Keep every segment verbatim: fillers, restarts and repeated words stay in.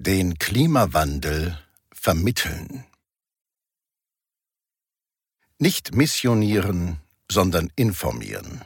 Den Klimawandel vermitteln. Nicht missionieren, sondern informieren.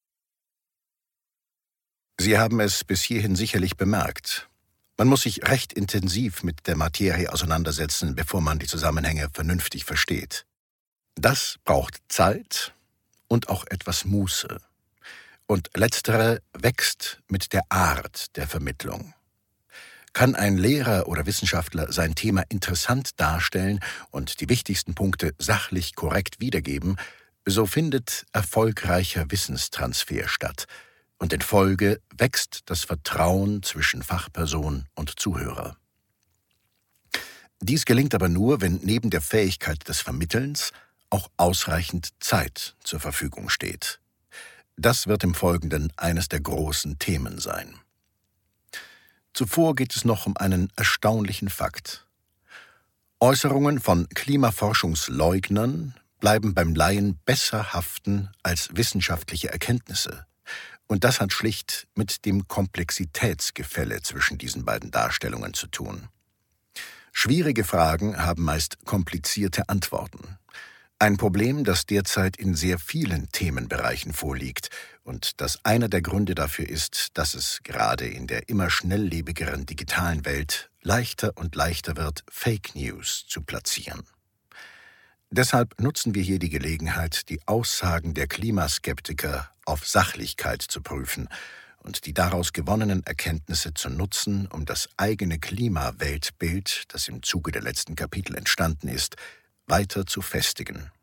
Sie haben es bis hierhin sicherlich bemerkt. Man muss sich recht intensiv mit der Materie auseinandersetzen, bevor man die Zusammenhänge vernünftig versteht. Das braucht Zeit und auch etwas Muße. Und letztere wächst mit der Art der Vermittlung. Kann ein Lehrer oder Wissenschaftler sein Thema interessant darstellen und die wichtigsten Punkte sachlich korrekt wiedergeben, so findet erfolgreicher Wissenstransfer statt und in Folge wächst das Vertrauen zwischen Fachperson und Zuhörer. Dies gelingt aber nur, wenn neben der Fähigkeit des Vermittelns auch ausreichend Zeit zur Verfügung steht. Das wird im Folgenden eines der großen Themen sein. Zuvor geht es noch um einen erstaunlichen Fakt. Äußerungen von Klimaforschungsleugnern bleiben beim Laien besser haften als wissenschaftliche Erkenntnisse. Und das hat schlicht mit dem Komplexitätsgefälle zwischen diesen beiden Darstellungen zu tun. Schwierige Fragen haben meist komplizierte Antworten. Ein Problem, das derzeit in sehr vielen Themenbereichen vorliegt und das einer der Gründe dafür ist, dass es gerade in der immer schnelllebigeren digitalen Welt leichter und leichter wird, Fake News zu platzieren. Deshalb nutzen wir hier die Gelegenheit, die Aussagen der Klimaskeptiker auf Sachlichkeit zu prüfen und die daraus gewonnenen Erkenntnisse zu nutzen, um das eigene Klimaweltbild, das im Zuge der letzten Kapitel entstanden ist, weiter zu festigen.